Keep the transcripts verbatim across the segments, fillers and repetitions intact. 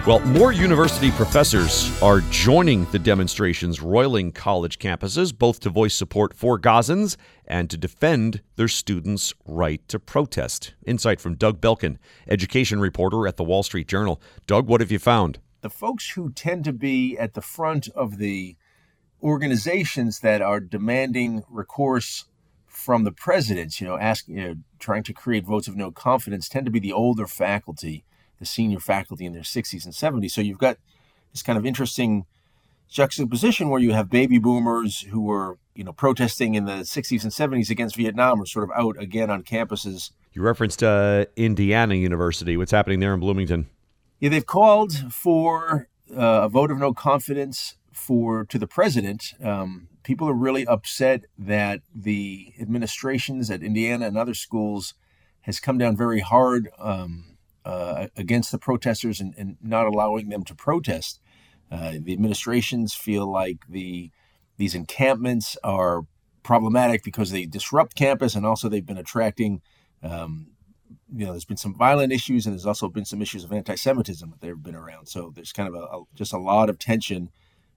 Well, more university professors are joining the demonstrations roiling college campuses, both to voice support for Gazans and to defend their students' right to protest. Insight from Doug Belkin, education reporter at the Wall Street Journal. Doug, what have you found? The folks who tend to be at the front of the organizations that are demanding recourse from the presidents, you know, asking, you know, trying to create votes of no confidence, tend to be the older faculty, the senior faculty in their sixties and seventies. So you've got this kind of interesting juxtaposition where you have baby boomers who were, you know, protesting in the sixties and seventies against Vietnam are sort of out again on campuses. You referenced uh, Indiana University. What's happening there in Bloomington? Yeah, they've called for uh, a vote of no confidence for to the president. Um, people are really upset that the administrations at Indiana and other schools has come down very hard um, uh, against the protesters and, and not allowing them to protest. Uh, the administrations feel like the these encampments are problematic because they disrupt campus, and also they've been attracting, um, you know, there's been some violent issues, and there's also been some issues of anti-Semitism that they've been around. So there's kind of a, a just a lot of tension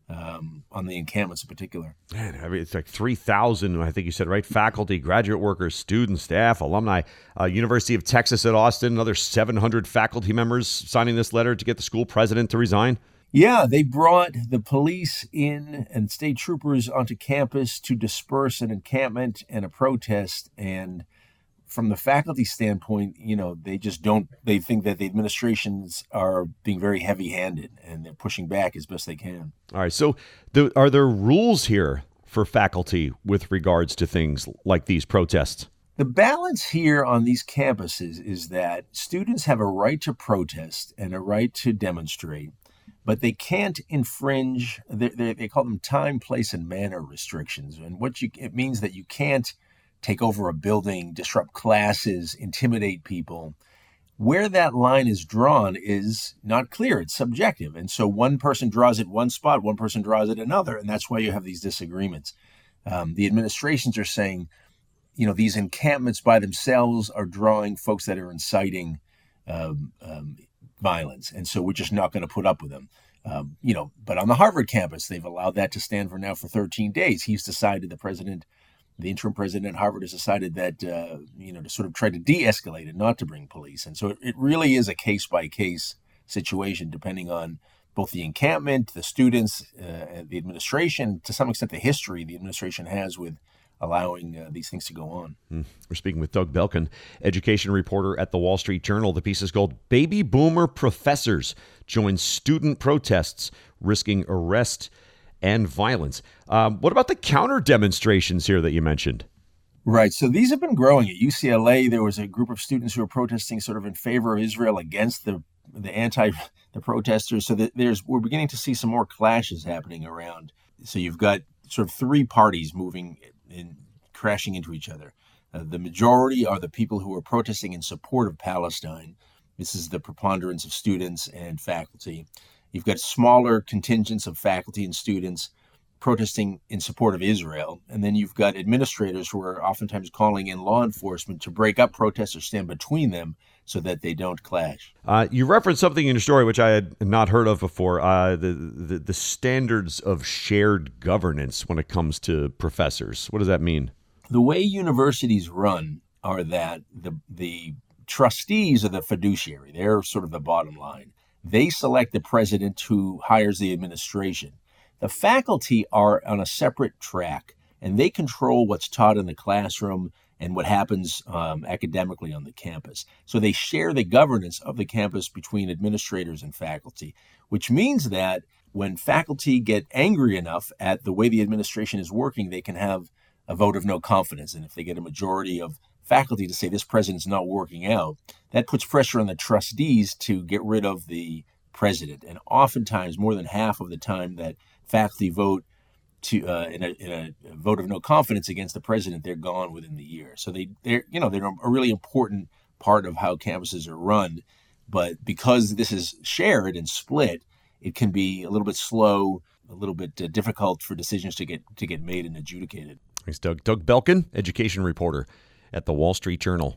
um, on the encampments in particular. Man, I mean, it's like three thousand, I think you said, right? Faculty, graduate workers, students, staff, alumni. Uh, University of Texas at Austin, another seven hundred faculty members signing this letter to get the school president to resign. Yeah, they brought the police in and state troopers onto campus to disperse an encampment and a protest. And from the faculty standpoint, you know, they just don't, they think that the administrations are being very heavy-handed and they're pushing back as best they can. All right. So the, are there rules here for faculty with regards to things like these protests? The balance here on these campuses is that students have a right to protest and a right to demonstrate, but they can't infringe, they, they, they call them time, place, and manner restrictions. And what you, it means that you can't take over a building, disrupt classes, intimidate people. Where that line is drawn is not clear. It's subjective. And so one person draws it one spot, one person draws it another, and that's why you have these disagreements. Um, the administrations are saying, you know, these encampments by themselves are drawing folks that are inciting um, um, violence, and so we're just not going to put up with them. Um, you know, but on the Harvard campus, they've allowed that to stand for now for thirteen days. He's decided, the president, the interim president at Harvard has decided that, uh, you know, to sort of try to de-escalate it, not to bring police. And so it, it really is a case-by-case situation, depending on both the encampment, the students, uh, the administration, to some extent the history the administration has with allowing uh, these things to go on. Mm. We're speaking with Doug Belkin, education reporter at the Wall Street Journal. The piece is called Baby Boomer Professors Join Student Protests, Risking Arrest and Violence. Um, what about the counter demonstrations here that you mentioned? Right. So these have been growing. At U C L A, there was a group of students who were protesting sort of in favor of Israel against the the anti the protesters. So that there's we're beginning to see some more clashes happening around. So you've got sort of three parties moving in, crashing into each other. Uh, the majority are the people who are protesting in support of Palestine. This is the preponderance of students and faculty. You've got smaller contingents of faculty and students protesting in support of Israel. And then you've got administrators who are oftentimes calling in law enforcement to break up protests or stand between them so that they don't clash. Uh, you referenced something in your story which I had not heard of before, uh, the, the, the standards of shared governance when it comes to professors. What does that mean? The way universities run are that the the trustees are the fiduciary. They're sort of the bottom line. They select the president who hires the administration. The faculty are on a separate track, and they control what's taught in the classroom and what happens um, academically on the campus. So they share the governance of the campus between administrators and faculty, which means that when faculty get angry enough at the way the administration is working, they can have a vote of no confidence. And if they get a majority of faculty to say this president's not working out, that puts pressure on the trustees to get rid of the president. And oftentimes, more than half of the time that faculty vote to uh, in, a, in a vote of no confidence against the president, they're gone within the year. So they, they're you know they're a really important part of how campuses are run. But because this is shared and split, it can be a little bit slow, a little bit uh, difficult for decisions to get to get made and adjudicated. Thanks, Doug. Doug Belkin, education reporter at the Wall Street Journal.